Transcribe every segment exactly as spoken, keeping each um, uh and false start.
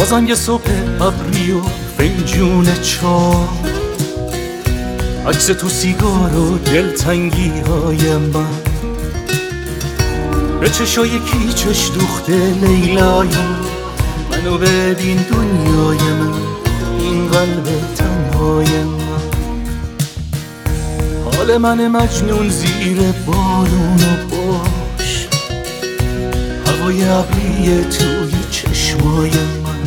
بازم یه صبح ابری و فنجون چا، عکس تو سیگار و دلتنگی های من، به چشای کیچش دوخته لیلای منو ببین دنیای من، این قلب تنهای من. حال من مجنون زیر بارون و باش، هوای ابری توی چشمای من.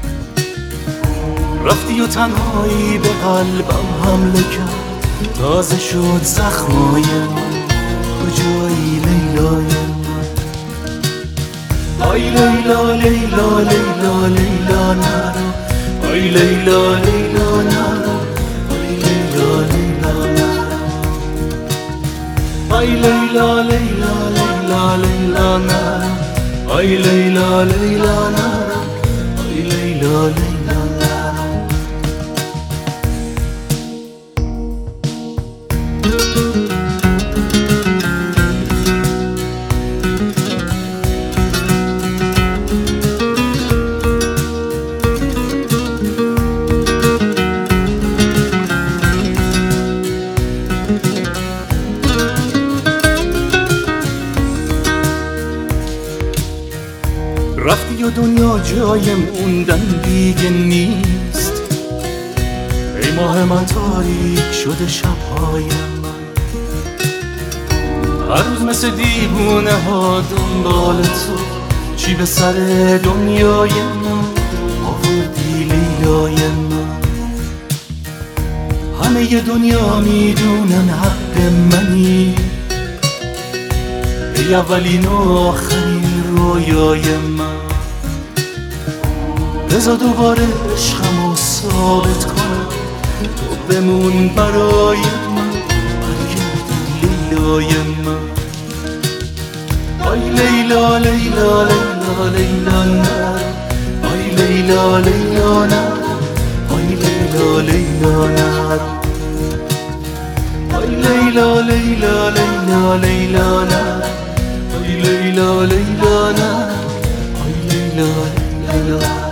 رفتی و تنهایی به قلبم حمله کرد، تازه شد زخمای من. کجایی لیلای من؟ آی لیلا لیلا لیلا لیلا نرو، آی لیلا لیلا نرو، آی لیلا لیلا نرو، آی لیلا لیلا لیلا لیلا نرو، آی لیلا لیلا نرو، آی لیلا لیلا نرو. رفتی و دنیا جای موندن دیگه نیست، ای ماه من تاریک شده شبهای من. هر روز مثل دیوونه ها دنبال تو، چی به سر دنیای من آوردی لیلای من. همه دنیا میدونن حق منی، ای اولین و آخرین رویای من. بذار دوباره عشقمو ثابت کنم، تو بمون برای من، برگردی لیلای من. آی لیلا لیلا لیلا لیلا نرو، آی لیلا لیلا نرو، آی لیلا لیلا نرو، آی لیلا لیلا لیلا لیلا نرو، آی لیلا لیلا نرو، آی لیلا لیلا نرو.